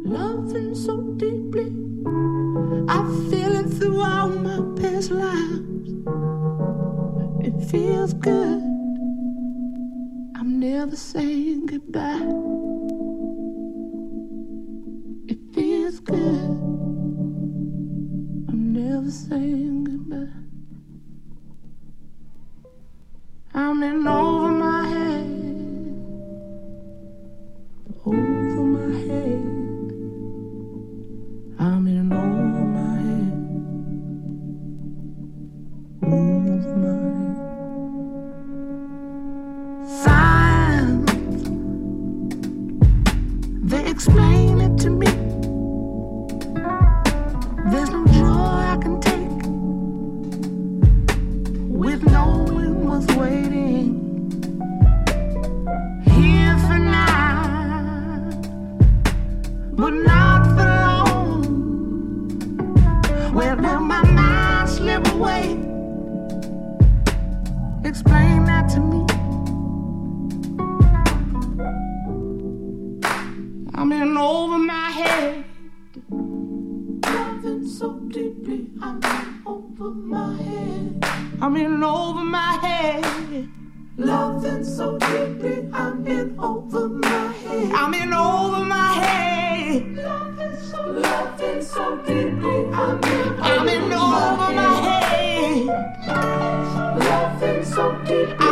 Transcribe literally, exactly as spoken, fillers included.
loving so deeply. I feel it throughout my past lives. It feels good. I'm never saying goodbye. It feels good. I'm never saying goodbye. I'm in over my head, over my head. I'm in over my head, over my head. Signs, they explain it to me. There's no joy I can take with knowing what's waiting here for now, but not for long. Where will my mind slip away? Explain that to me. I'm in over my head, loving so deeply. I'm in over my head. I'm in over my head, loving so deeply. I'm in over my head. I'm in over my head, loving so, loving so deeply. I'm in, I'm in over my head, loving so deeply.